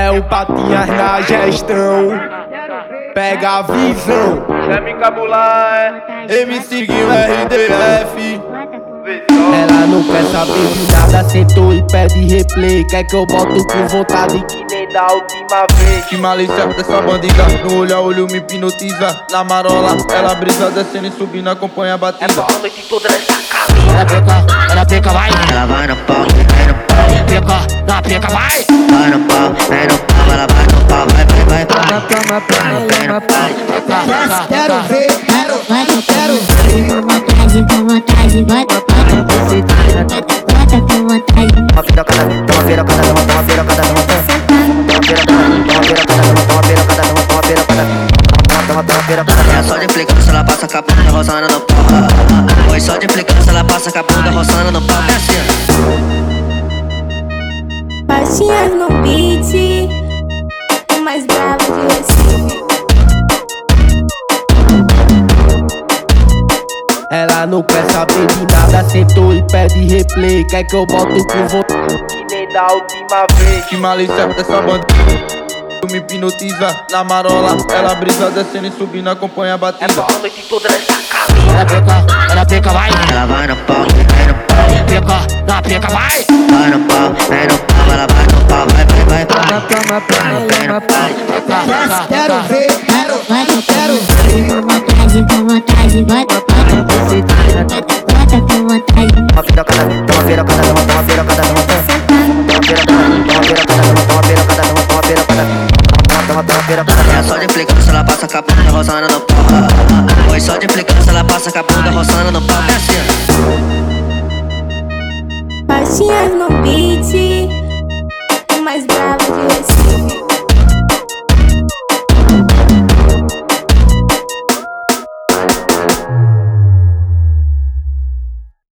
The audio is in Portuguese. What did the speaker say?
É o Patinhas na gestão. Pega a visão. Quer me encabular, MC Guinho RDF. Ela não quer saber de nada, sentou e pede replay. Quer que eu boto com vontade que nem da última vez. Que malícia dessa bandiga, no olho a olho me hipnotiza. Na marola, ela brisa, descendo e subindo, acompanha a batida. É só a noite toda nessa caminha. Ela pica, vai. Ela vai no pau, vai no pau. Pica, na pica, vai. Vai no pau, vai no pau. Ela vai no pau, vai. Toma, Vai no pau. quero ver, quero. Com vontade, bota com vontade. Toma pirocada, toma pirocada, toma pirocada, toma pirocada. É só de implicância, ela passa com a bunda roçando no pau. Foi só de implicância, ela passa com a bunda roçando no pau. É assim. Baixinhas no beat, o mais bravo de Recife. Ela não quer saber de nada, sentou e pede replay. Quer que eu boto com vontade que nem da última vez. Que malícia dessa bandiga, me hipnotiza. Na marola, ela brisa, descendo e subindo, acompanha a batida. É só a noite toda nessa caminha. Ela pica, vai. Ela vai no pau, vai no pau. Pica, na pica, vai. Vai no pau, vai no pau. Ela vai no pau, vai. Vai no pau. Quero ver, quero. Com vontade, bota com vontade. Toma pirocada, toma pirocada, toma pirocada, toma pirocada. É só de implicância, ela passa com a bunda roçando no pau. Foi só de implicância, ela passa com a bunda roçando no pau.